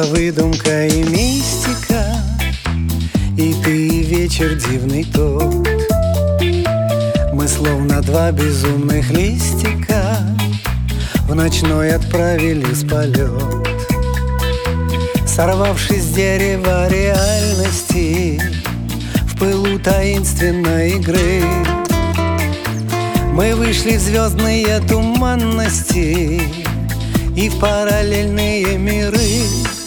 выдумка и мистика, и ты, и вечер дивный тот. Мы словно два безумных листика в ночной отправились в полет. Сорвавшись с дерева реальности, в пылу таинственной игры, мы вышли в звездные туманности и в параллельные миры.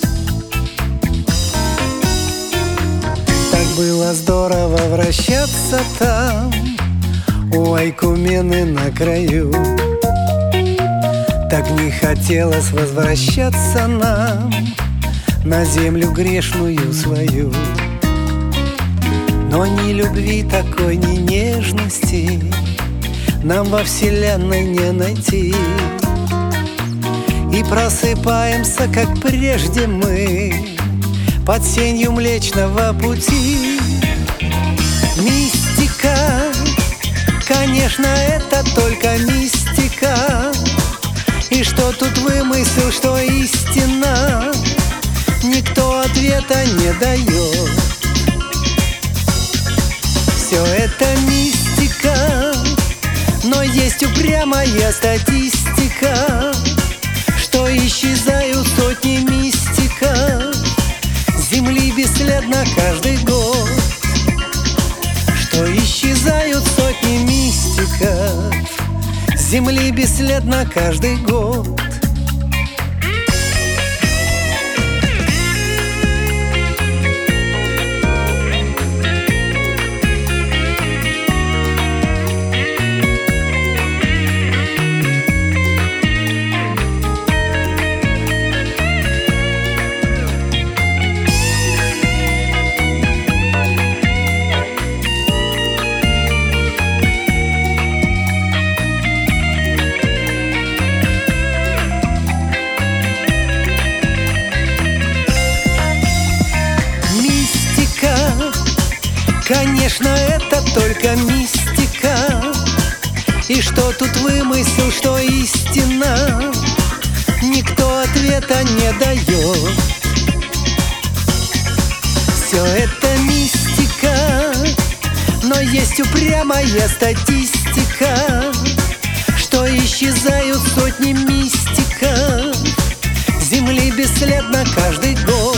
Так было здорово вращаться там, у Айкумены на краю. Так не хотелось возвращаться нам на землю грешную свою. Но ни любви такой, ни нежности нам во вселенной не найти. И просыпаемся, как прежде мы, под сенью Млечного Пути. Мистика, конечно, это только мистика. И что тут вымысел, что истина, никто ответа не дает. Все это мистика, но есть упрямая статистика, что исчезают сотни мистика с Земли бесследно каждый год. Что исчезают сотни мистиков с Земли бесследно каждый год. Конечно, это только мистика. И что тут вымысел, что истина, никто ответа не дает. Все это мистика, но есть упрямая статистика, что исчезают сотни мистика с Земли бесследно каждый год.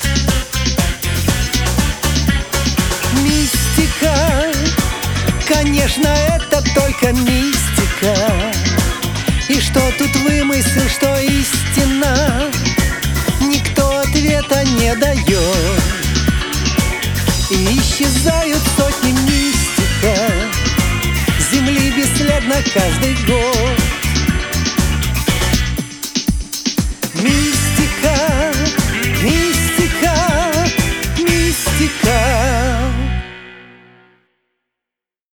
Конечно, это только мистика. И что тут вымысел, что истина, никто ответа не дает. И исчезают сотни мистика с Земли бесследно каждый год.